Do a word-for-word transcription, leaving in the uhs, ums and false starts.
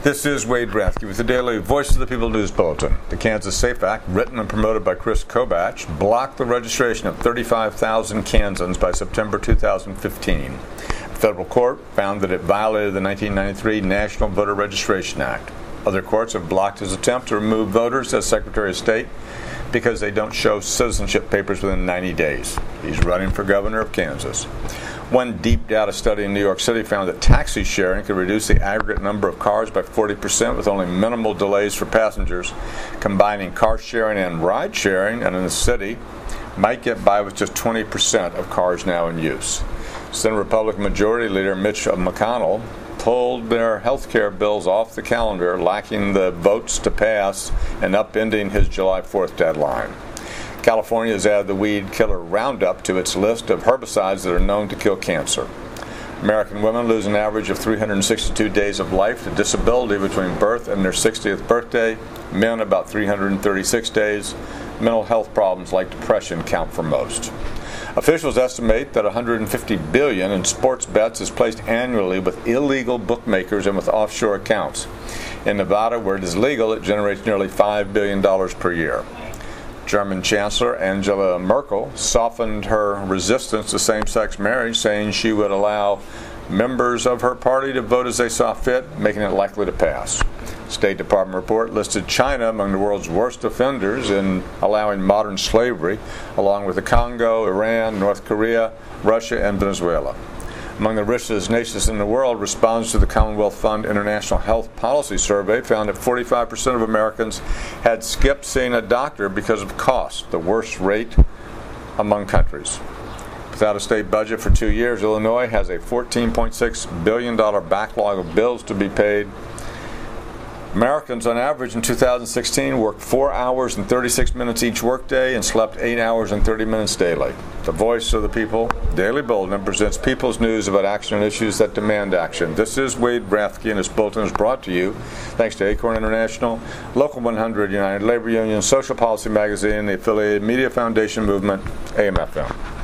This is Wade Rathke with the daily Voice of the People News Bulletin. The Kansas SAFE Act, written and promoted by Chris Kobach, blocked the registration of thirty-five thousand Kansans by September two thousand fifteen. The federal court found that it violated the nineteen ninety-three National Voter Registration Act. Other courts have blocked his attempt to remove voters as Secretary of State because they don't show citizenship papers within ninety days. He's running for governor of Kansas. One deep data study in New York City found that taxi sharing could reduce the aggregate number of cars by forty percent with only minimal delays for passengers. Combining car sharing and ride sharing, and in the city, might get by with just twenty percent of cars now in use. Senate Republican Majority Leader Mitch McConnell pulled their health care bills off the calendar, lacking the votes to pass and upending his July fourth deadline. California has added the weed killer Roundup to its list of herbicides that are known to kill cancer. American women lose an average of three hundred sixty-two days of life to disability between birth and their sixtieth birthday. Men about three hundred thirty-six days. Mental health problems like depression count for most. Officials estimate that one hundred fifty billion dollars in sports bets is placed annually with illegal bookmakers and with offshore accounts. In Nevada, where it is legal, it generates nearly five billion dollars per year. German Chancellor Angela Merkel softened her resistance to same-sex marriage, saying she would allow members of her party to vote as they saw fit, making it likely to pass. State Department report listed China among the world's worst offenders in allowing modern slavery, along with the Congo, Iran, North Korea, Russia, and Venezuela. Among the richest nations in the world, response to the Commonwealth Fund International Health Policy Survey found that forty-five percent of Americans had skipped seeing a doctor because of cost, the worst rate among countries. Without a state budget for two years, Illinois has a fourteen point six billion dollars backlog of bills to be paid. Americans, on average, in two thousand sixteen worked four hours and thirty-six minutes each workday and slept eight hours and thirty minutes daily. The Voice of the People, Daily Bulletin, presents people's news about action and issues that demand action. This is Wade Rathke, and this bulletin is brought to you thanks to Acorn International, Local one hundred, United Labor Union, Social Policy Magazine, the affiliated Media Foundation Movement, A M F M.